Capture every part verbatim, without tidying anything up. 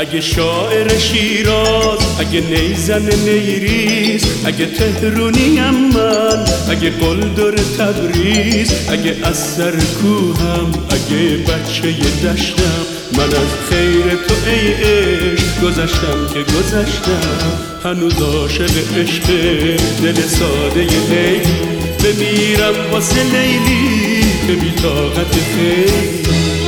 اگه شاعر شیراز، اگه نیزن نیریز، اگه تهرونیم من، اگه قلدر تبریز، اگه از سر کوهم، اگه بچه دشتم، من از خیر تو ای عشق گذشتم که گذشتم. هنوز عاشق عشق دل ساده لیلی، بمیرم واسه لیلی به بی طاقت خیلی.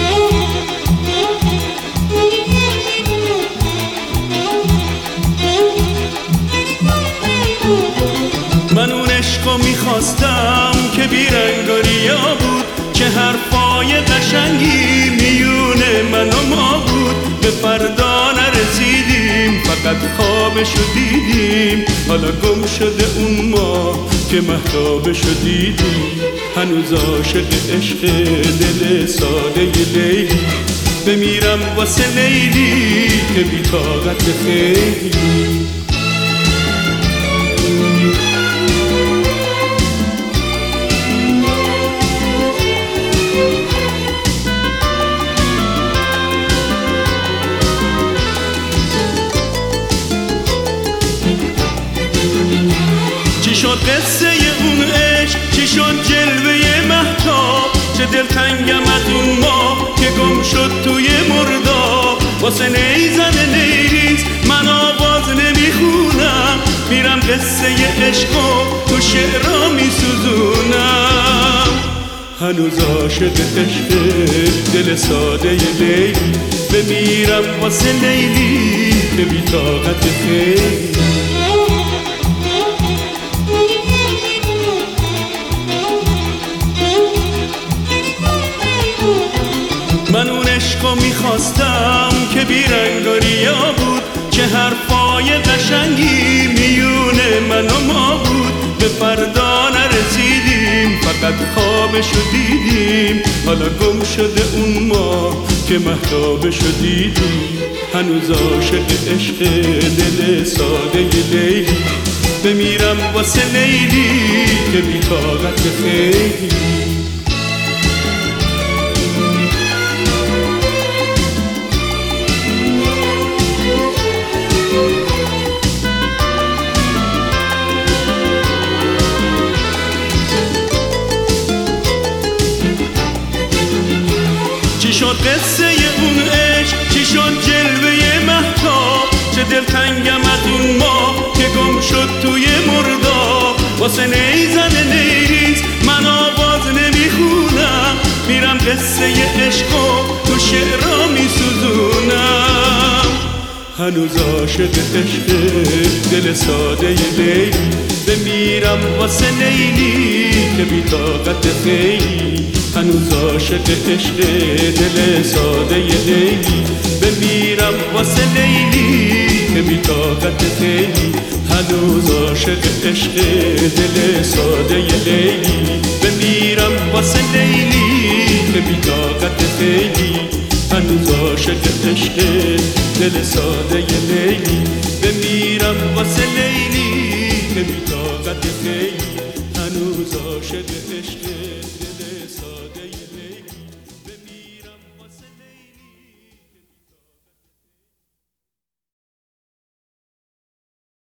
من اون عشقو میخواستم که بیرنگاریا بود، که حرفای قشنگی میونه من و ما بود. به فردا نرسیدیم فقط خوابشو دیدیم، حالا گم شده اون ما که مهتابشو دیدیم. هنوز عاشق عشق دل ساده لیلی، بمیرم واسه لیلی که بی طاقت خیلی. چی شد قصه اون عشق، چی شد جلوه مهتاب، چه دلتنگم از اون ما که گم شد توی مرداب. واسه نیزن نیریز من آواز نمیخونم، میرم قصه عشقو تو شعرها میسوزونم. هنوز عاشق عشق دل ساده لیلی، بمیرم واسه لیلی به بی طاقت خیلی. من اون عشقو میخواستم که بیرنگاریا بود، که حرفای قشنگی میونه من و ما بود. به فردا نرسیدیم فقط خوابشو دیدیم، حالا گم شده اون ما که مهتابشو دیدیم. هنوز عاشق عشق دل ساده لیلی، بمیرم واسه لیلی که بی طاقت خیلی. چی شد قصه اون عشق، چی شد جلوه مهتاب، چه دلتنگم از اون ما که گم شد توی مرداب. واسه نیزن نیریز من آواز نمیخونم، میرم قصه عشقو تو شعرها میسوزونم. هنوز عاشق عشق دل ساده لیلی، بمیرم واسه لیلی که بی طاقت خیلی. هنوز عاشق عشق دل ساده لیلی، بمیرم واسه لیلی که بی طاقت خیلی. هنوز عاشق عشق دل ساده لیلی، بمیرم واسه لیلی که بی طاقت خیلی. هنوز عاشق عشق دل ساده لیلی، بمیرم واسه لیلی که بی طاقت خیلی. هنوز عاشق عشق